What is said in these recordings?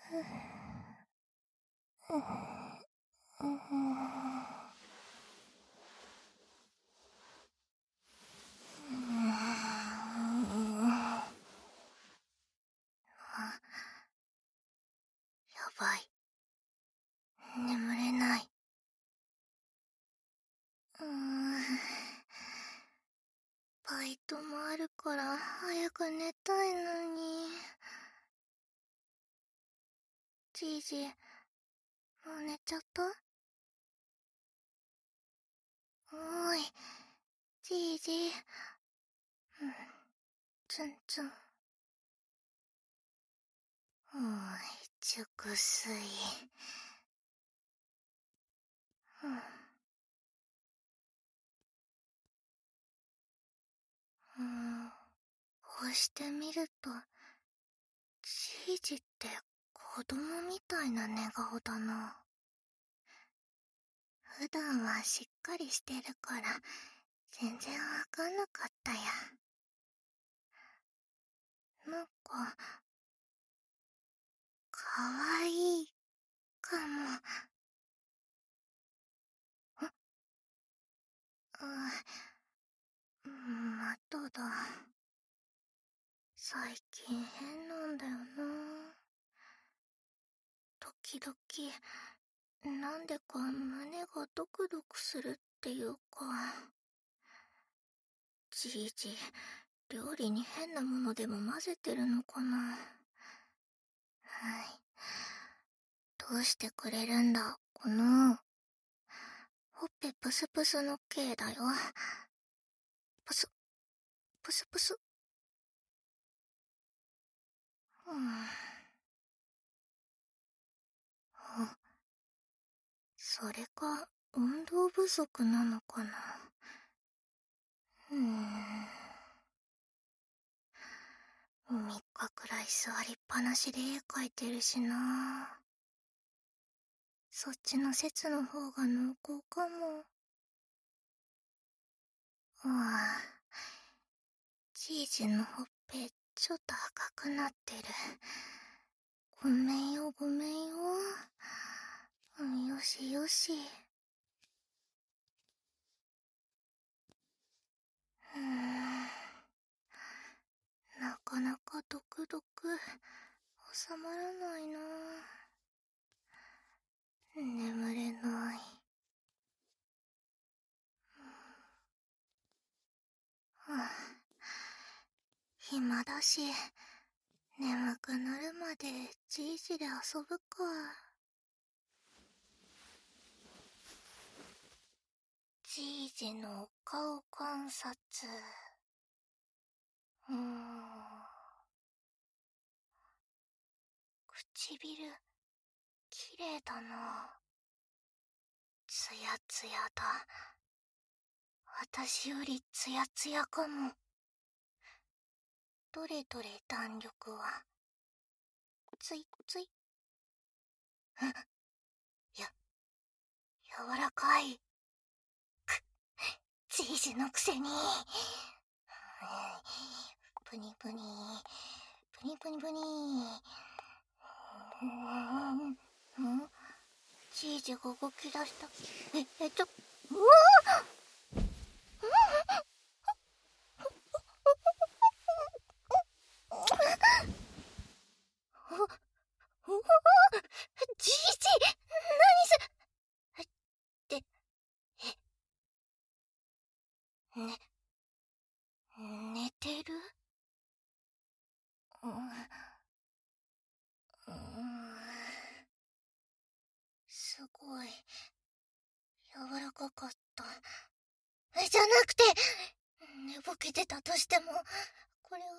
やばい。眠れない。バイトもあるから早く寝たいのに。じいじ、もう寝ちゃった？おーい、じいじ。ツンツン。おーい、熟睡。こうしてみると、じいじって子供みたいな寝顔だな。普段はしっかりしてるから全然わかんなかったや。なんかかわいいかも。まだだ。最近変なんだよな。時々なんでか胸がドクドクするっていうか。じいじ、料理に変なものでも混ぜてるのかな。はい。どうしてくれるんだ、この。ほっぺプスプスの系だよ。プス、プスプス。それか、運動不足なのかな。3日くらい座りっぱなしで絵描いてるしな。そっちの説の方が濃厚かも。じいじのほっぺちょっと赤くなってる。ごめんよごめんよ。よしよし。なかなかドクドク収まらないな。眠れない。暇だし、眠くなるまでじいじで遊ぶか。じいじのお顔観察。唇、きれいだな。つやつやだ。私よりつやつやかも。どれどれ弾力は。ついつい。柔らかい。じいじのくせに。プニプニ、プニプニプニ。じいじが動き出した。うわじいじ、何って、寝てる？すごい柔らかかった。じゃなくて、寝ぼけてたとしても、これは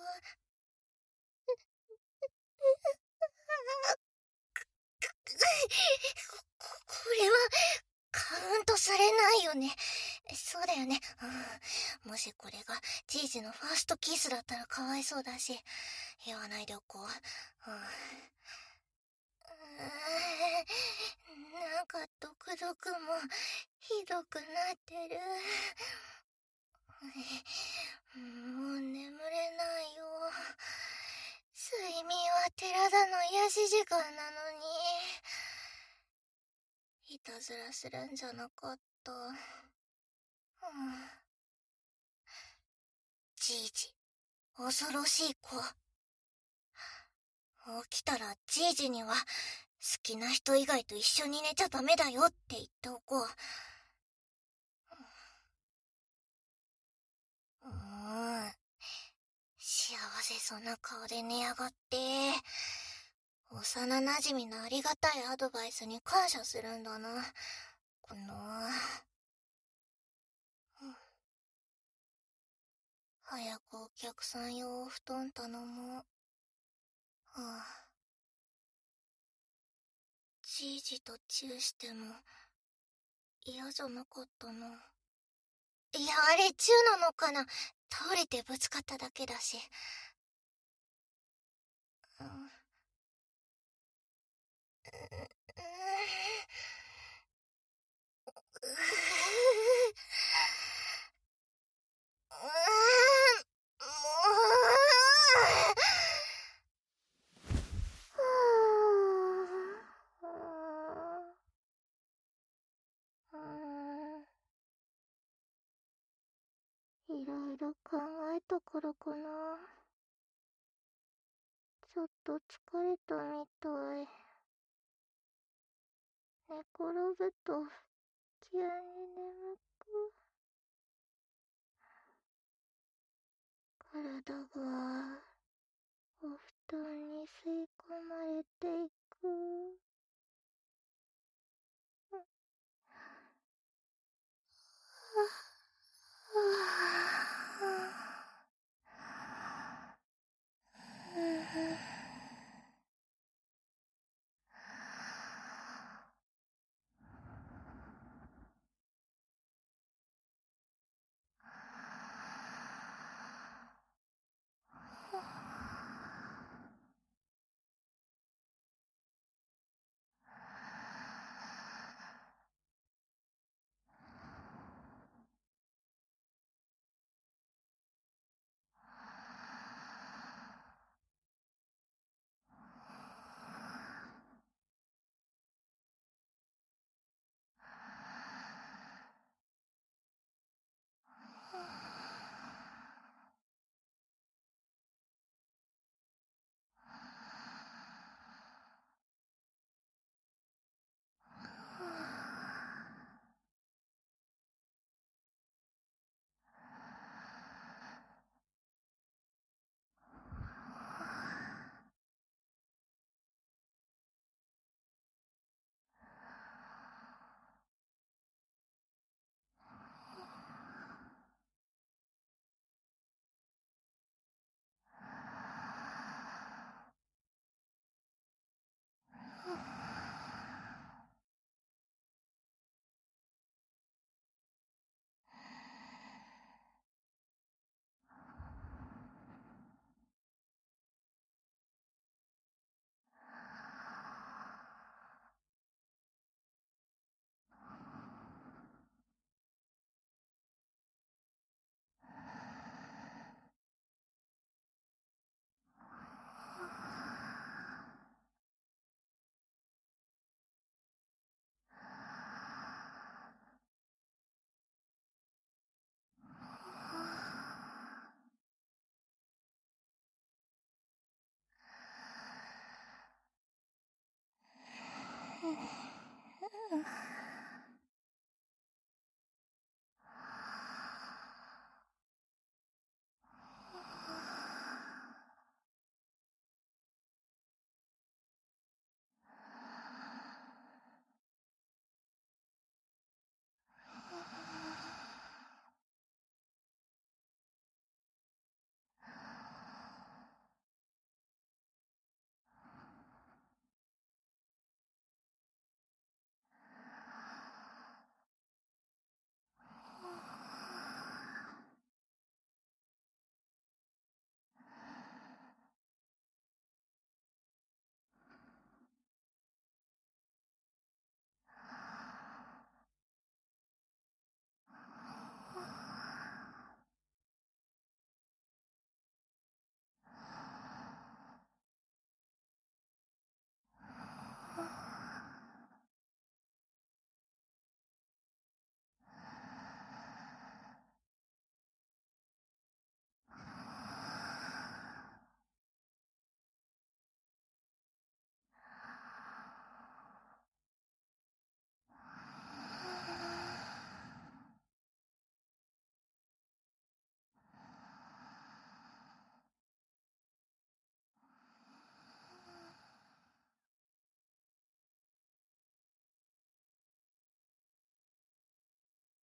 これはカウントされないよね。そうだよね。もしこれがじいじのファーストキスだったらかわいそうだし、言わないでおこう。なんかドクドクもひどくなってる。もう眠れないよ。睡眠は寺田の癒し時間なのに。いたずらするんじゃなかった。じいじ、恐ろしい子。起きたらじいじには、好きな人以外と一緒に寝ちゃダメだよって言っておこう。幸せそうな顔で寝やがって。幼馴染のありがたいアドバイスに感謝するんだな。早くお客さん用お布団頼もう。じいじとチューしても嫌じゃなかったな。いや、あれチューなのかな。倒れてぶつかっただけだし。いろいろ考えたからかな。ちょっと疲れたみたい。寝転ぶと急に眠く。体がお布団に吸い込まれていく。